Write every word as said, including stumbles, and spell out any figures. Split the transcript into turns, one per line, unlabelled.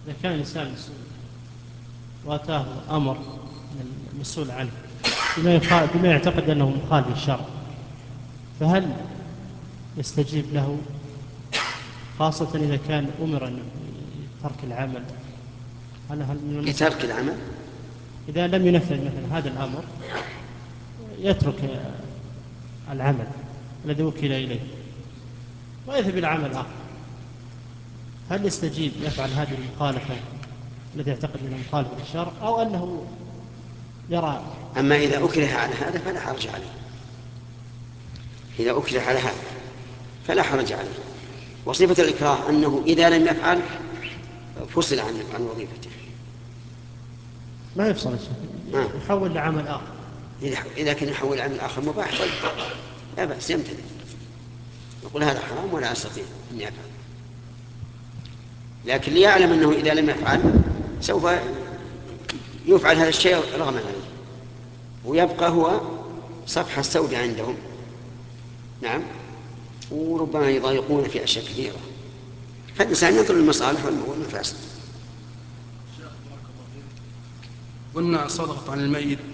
إذا كان الإنسان وأتاه أمر من المسؤول عنه بما, بما يعتقد أنه مخالف للشرع، فهل يستجيب له، خاصة إذا كان أمر بترك العمل؟ هل هل
بترك العمل؟
إذا لم ينفذ مثلا هذا الأمر يترك العمل الذي وكل إليه ويذهب إلى عمل آخر، هل يستجيب يفعل هذه المخالفة التي يعتقد أنها مخالفة للشرع، أو أنه يرى؟
أما إذا أكره على هذا فلا حرج عليه، إذا أكره على هذا فلا حرج عليه. وصفة الإكراه أنه إذا لم يفعل فصل عن عن وظيفته.
ما يفصل الشيء، يحول لعمل آخر.
إذا كان يحول لعمل آخر مباح طيب لا بأس، يمتنع، يقول هذا حرام ولا أستطيع أن يفعل. لكن ليعلم أنه إذا لم يفعل سوف يفعل هذا الشيء رغما عليه، ويبقى هو صفحة السوداء عندهم. نعم، وربما يضايقون في أشياء كثيرة، فالإنسان ينظر للمصالح والمفاسد.
قلنا صدقة عن الميت